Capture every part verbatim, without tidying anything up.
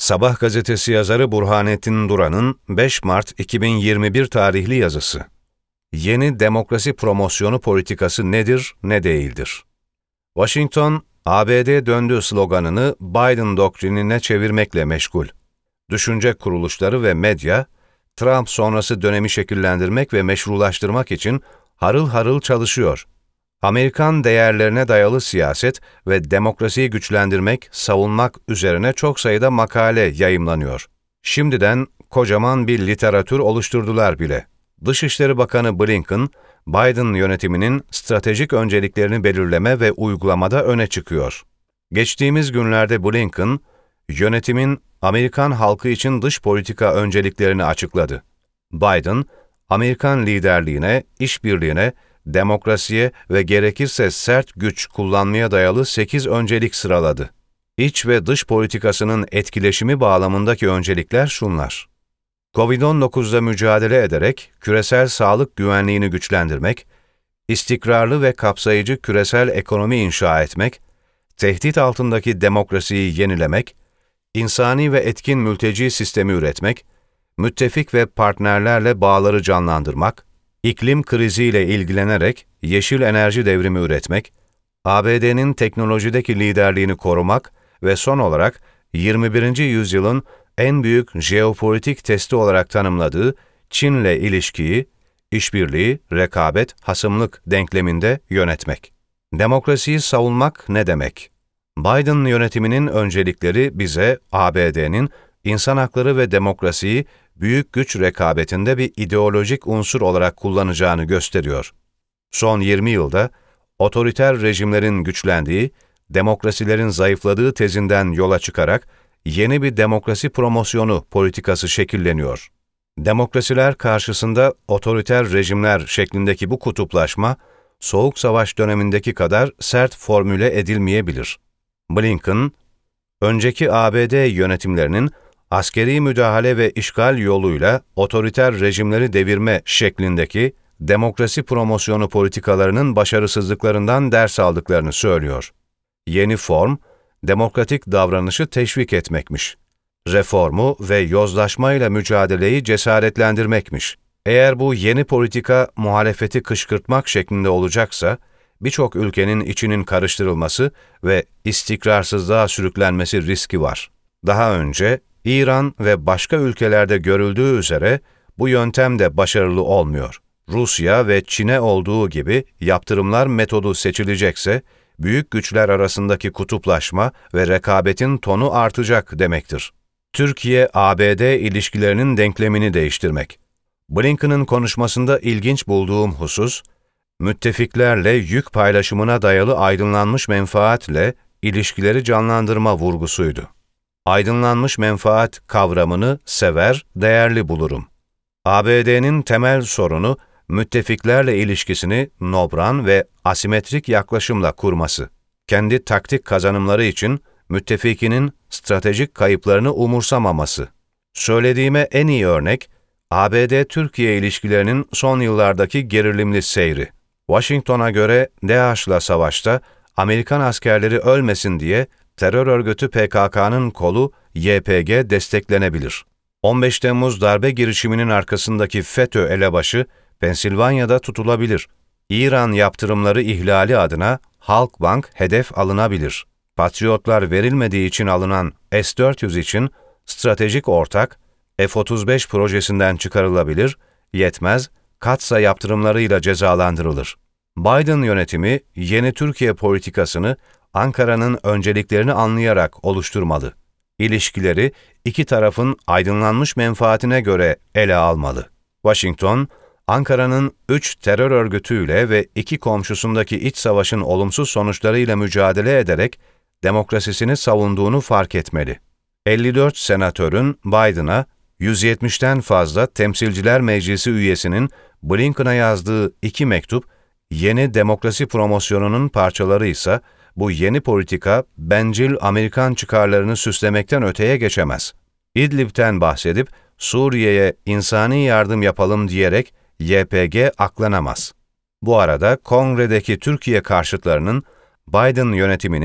Sabah gazetesi yazarı Burhanettin Duran'ın beş Mart iki bin yirmi bir tarihli yazısı. Yeni demokrasi promosyonu politikası nedir, ne değildir? Washington, A B D döndü sloganını Biden doktrinine çevirmekle meşgul. Düşünce kuruluşları ve medya, Trump sonrası dönemi şekillendirmek ve meşrulaştırmak için harıl harıl çalışıyor. Amerikan değerlerine dayalı siyaset ve demokrasiyi güçlendirmek, savunmak üzerine çok sayıda makale yayımlanıyor. Şimdiden kocaman bir literatür oluşturdular bile. Dışişleri Bakanı Blinken, Biden yönetiminin stratejik önceliklerini belirleme ve uygulamada öne çıkıyor. Geçtiğimiz günlerde Blinken, yönetimin Amerikan halkı için dış politika önceliklerini açıkladı. Biden, Amerikan liderliğine, işbirliğine, demokrasiye ve gerekirse sert güç kullanmaya dayalı sekiz öncelik sıraladı. İç ve dış politikasının etkileşimi bağlamındaki öncelikler şunlar: kovid on dokuzla mücadele ederek küresel sağlık güvenliğini güçlendirmek, istikrarlı ve kapsayıcı küresel ekonomi inşa etmek, tehdit altındaki demokrasiyi yenilemek, insani ve etkin mülteci sistemi üretmek, müttefik ve partnerlerle bağları canlandırmak, iklim kriziyle ilgilenerek yeşil enerji devrimi üretmek, A B D'nin teknolojideki liderliğini korumak ve son olarak yirmi birinci yüzyılın en büyük jeopolitik testi olarak tanımladığı Çin'le ilişkiyi, işbirliği, rekabet, hasımlık denkleminde yönetmek. Demokrasiyi savunmak ne demek? Biden yönetiminin öncelikleri bize A B D'nin insan hakları ve demokrasiyi büyük güç rekabetinde bir ideolojik unsur olarak kullanacağını gösteriyor. Son yirmi yılda otoriter rejimlerin güçlendiği, demokrasilerin zayıfladığı tezinden yola çıkarak yeni bir demokrasi promosyonu politikası şekilleniyor. Demokrasiler karşısında otoriter rejimler şeklindeki bu kutuplaşma, Soğuk Savaş dönemindeki kadar sert formüle edilmeyebilir. Blinken, önceki A B D yönetimlerinin askeri müdahale ve işgal yoluyla otoriter rejimleri devirme şeklindeki demokrasi promosyonu politikalarının başarısızlıklarından ders aldıklarını söylüyor. Yeni form, demokratik davranışı teşvik etmekmiş. Reformu ve yozlaşmayla mücadeleyi cesaretlendirmekmiş. Eğer bu yeni politika muhalefeti kışkırtmak şeklinde olacaksa, birçok ülkenin içinin karıştırılması ve istikrarsızlığa sürüklenmesi riski var. Daha önce İran ve başka ülkelerde görüldüğü üzere bu yöntem de başarılı olmuyor. Rusya ve Çin'e olduğu gibi yaptırımlar metodu seçilecekse, büyük güçler arasındaki kutuplaşma ve rekabetin tonu artacak demektir. Türkiye-A B D ilişkilerinin denklemini değiştirmek. Blinken'ın konuşmasında ilginç bulduğum husus, müttefiklerle yük paylaşımına dayalı aydınlanmış menfaatle ilişkileri canlandırma vurgusuydu. Aydınlanmış menfaat kavramını sever, değerli bulurum. A B D'nin temel sorunu, müttefiklerle ilişkisini nobran ve asimetrik yaklaşımla kurması. Kendi taktik kazanımları için müttefikinin stratejik kayıplarını umursamaması. Söylediğime en iyi örnek, A B D-Türkiye ilişkilerinin son yıllardaki gerilimli seyri. Washington'a göre DAEŞ'la savaşta Amerikan askerleri ölmesin diye terör örgütü P K K'nın kolu Y P G desteklenebilir. on beş Temmuz darbe girişiminin arkasındaki FETÖ elebaşı Pensilvanya'da tutulabilir. İran yaptırımları ihlali adına Halkbank hedef alınabilir. Patriotlar verilmediği için alınan S dört yüz için stratejik ortak F otuz beş projesinden çıkarılabilir, yetmez, Katsa yaptırımlarıyla cezalandırılır. Biden yönetimi yeni Türkiye politikasını Ankara'nın önceliklerini anlayarak oluşturmalı. İlişkileri iki tarafın aydınlanmış menfaatine göre ele almalı. Washington, Ankara'nın üç terör örgütüyle ve iki komşusundaki iç savaşın olumsuz sonuçlarıyla mücadele ederek demokrasisini savunduğunu fark etmeli. elli dört senatörün Biden'a, yüz yetmişten fazla Temsilciler Meclisi üyesinin Blinken'a yazdığı iki mektup, yeni demokrasi promosyonunun parçaları ise bu yeni politika bencil Amerikan çıkarlarını süslemekten öteye geçemez. İdlib'ten bahsedip Suriye'ye insani yardım yapalım diyerek Y P G aklanamaz. Bu arada Kongre'deki Türkiye karşıtlarının Biden yönetiminin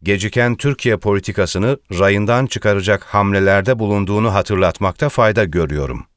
geciken Türkiye politikasını rayından çıkaracak hamlelerde bulunduğunu hatırlatmakta fayda görüyorum.